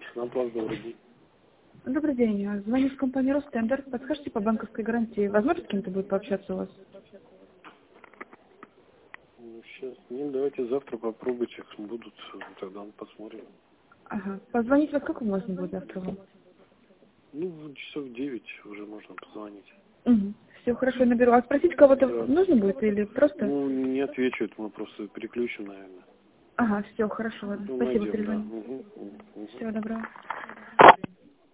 Наплав, добрый день. Добрый день. Звоню с компании Ростендер. Подскажите по банковской гарантии. Возможно, с кем-то будет пообщаться у вас? Ну, сейчас. Нет, давайте завтра попробуйте. Будут, тогда посмотрим. Ага. Позвонить во сколько можно будет завтра вам? Ну, часов в 9 уже можно позвонить. Угу. Все, хорошо, я наберу. А спросить кого-то нужно будет или просто? Ну, не отвечу, это мы просто переключим, наверное. Ага, все, хорошо, ладно. Ну, Спасибо, найдем, да. перезвоню. Угу. Всего доброго.